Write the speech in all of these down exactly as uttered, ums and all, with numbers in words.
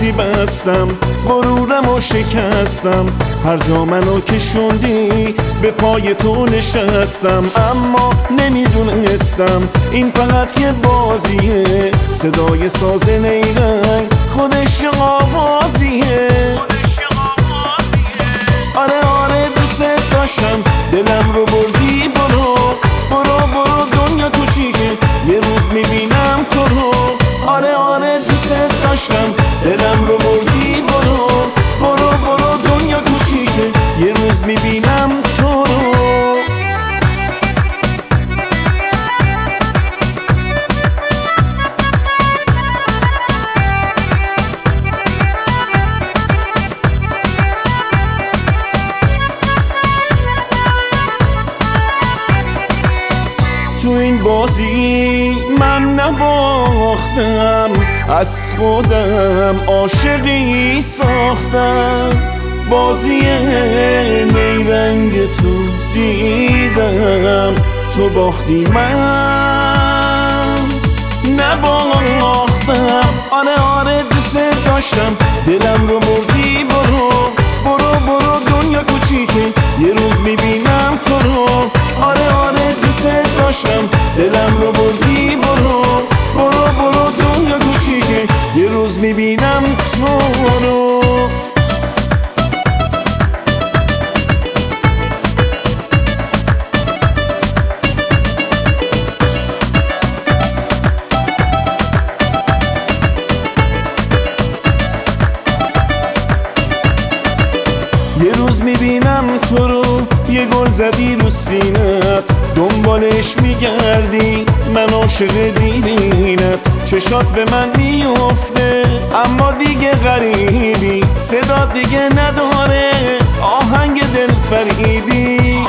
رفتی بستم، غرورم و شکستم، هر جا منو کشوندی به پای تو نشستم. اما نمیدونستم این فقط یه بازیه، صدای ساز نیرنگ خودش یه آوازیه. آره آره دوست داشتم، دلم رو بردی. برو برو برو دنیا کوچیکه، یه روز میبینم تو رو. آره آره دوست داشتم، دلم رو بردی. برو برو برو دنیا کوچیکه، یه روز میبینم تو رو. تو این بازی من نباختم، از خودم عاشقی ساختم. بازی نیرنگ تو دیدم، تو باختی من نباختم. آره آره دوست داشتم، دلم رو بردی. برو برو برو دنیا کوچیکه، یه روز میبینم تو رو. آره آره دوست داشتم، دلم رو بردی. برو برو برو دنیا کوچیکه، یه روز میبینم تو رو. یه روز میبینم تو رو، یه گل زدی رو سینت، دنبالش میگردی، من عاشق دیرینت. چشات به من میفته اما دیگه غریبی، صدا دیگه نداره، آهنگ دل فریبی.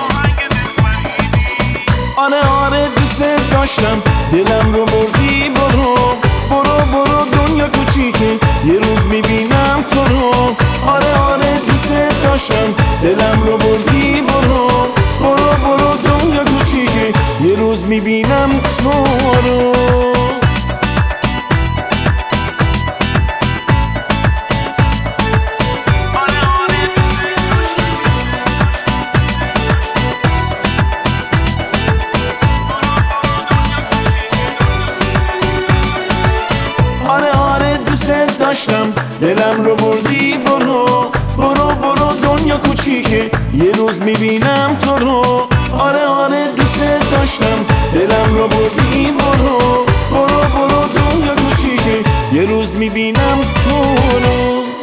آره آره دوست داشتم، دلم رو بردی. برو برو برو دنیا کوچیکه، یه روز میبینم تو رو. آره آره دوست داشتم، دلم رو بردی. برو برو برو دنیا کوچیکه، یه روز میبینم تو رو. آره آره دوست داشتم، دلم رو بردی. برو برو برو دنیا کوچیکه، یه روز میبینم تو رو. آره آره دوست داشتم، دلم رو بردی. برو برو برو دنیا کوچیکه، یه روز میبینم تو رو.